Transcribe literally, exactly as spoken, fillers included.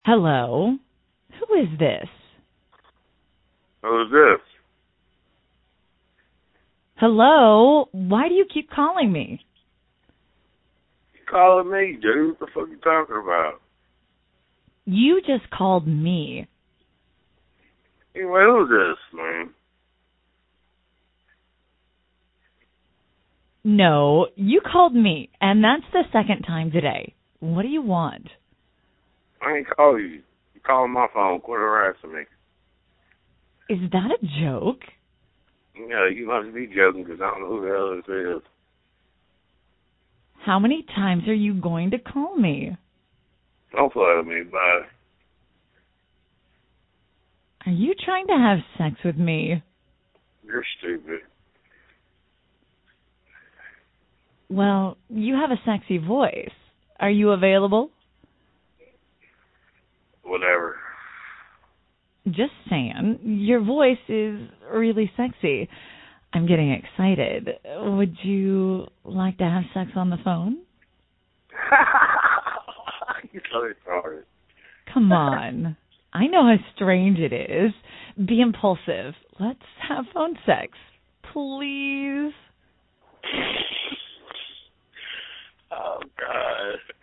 Hello? Who is this? Who's this? Hello? Why do you keep calling me? You calling me, dude? What the fuck you talking about? You just called me. Anyway, who's this, man? No, you called me, and that's the second time today. What do you want? I ain't call you. You calling my phone. Quit harassing me. Is that a joke? Yeah, you must be joking because I don't know who the hell this is. How many times are you going to call me? Don't play with me, bye. Are you trying to have sex with me? You're stupid. Well, you have a sexy voice. Are you available? Whatever. Just saying, your voice is really sexy. I'm getting excited. Would you like to have sex on the phone? You're so retarded. Come on. I know how strange it is. Be impulsive. Let's have phone sex. Please. Oh, God.